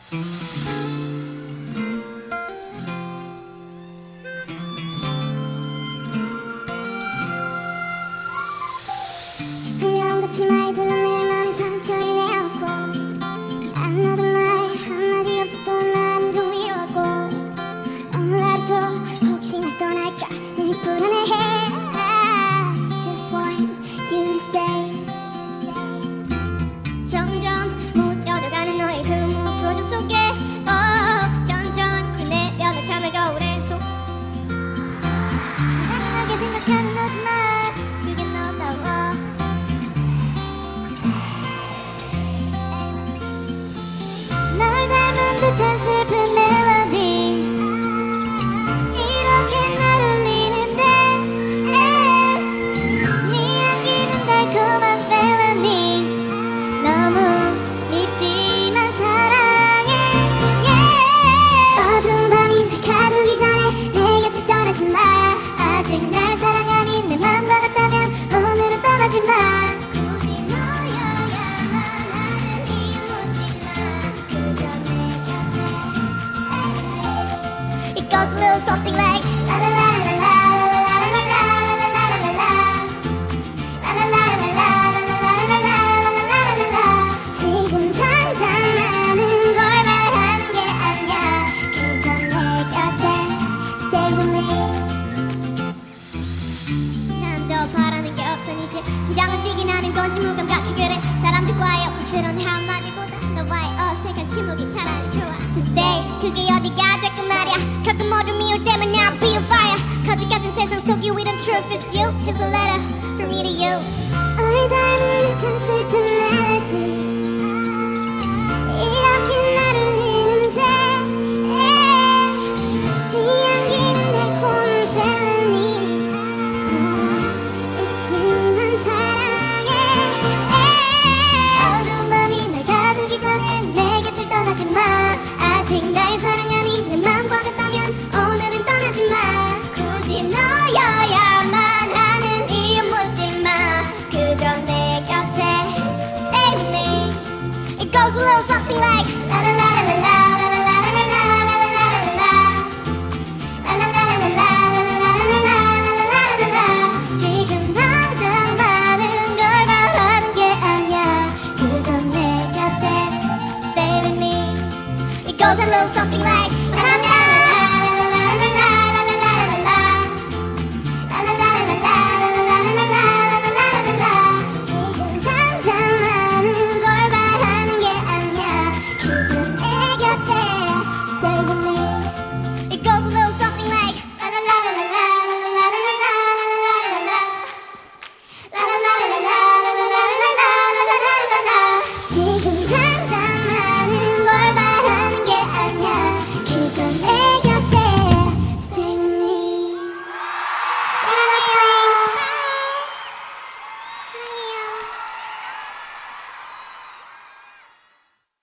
분명 같은 말들로 내 맘에 상처를 내었고 안 하던 말 한마디 없이 또 나를 위로하고 오늘 하루도 혹시 날 떠날까 늘 불안해해. I just want you to stay. 점점 무뎌져가는 너의 그 무표정 속에 천천히 내려놓은 잠을 거울에 속 나른하게 생각하는 너지만 그게 너다워. 널 닮은 듯한 슬픈 멜로디 이렇게 날 울리는데 네 향기는 달콤한 felony 너무 밉지만 사랑해 어두운 밤이 날 가두기 전에 내 곁을 떠나지 마. 아직 날 사랑하니 내 맘과 같다면 오늘은 떠나지 마. 굳이 너여야만 하는 이유 묻지 마. 그저 내 곁에 It goes a little something like la la la la la la la la la la la la 지금 당장 많은 걸 바라는 게 아니야. 그저 내 곁에 stay with me. 난 더 바라는 게 없으니 이제 심장은 뛰긴 하는 건지 무감각해 그래. 사람들과의 억지스러운 한마디보다 너와의 어색한 침묵이 차라리 좋아. So stay 그게 어디가 될까 말야. 가끔 어둠이 올 때면 I'll be on fire. 거짓 같은 세상 속 유일한 truth is you. Here's a letter from me to you. 널 닮은 듯한 슬픈 멜로디 이렇게 날 울리는데 네 향기는 달콤한 felony 있지만 사랑해 어두운 밤이 날 가두기 전에 내 곁을 떠나지 마. 아직 날 사랑하니 내 맘과 같다면 오늘은 떠나지 마. 굳이 너여야만 하는 이유 묻지 마. 그저 내 곁에 stay with me. It goes a little something like la la la la la la la la la la la la la la la. 지금 당장 많은 걸 바라는 게 아니야. 그저 내 곁에 stay with me. It goes a little something like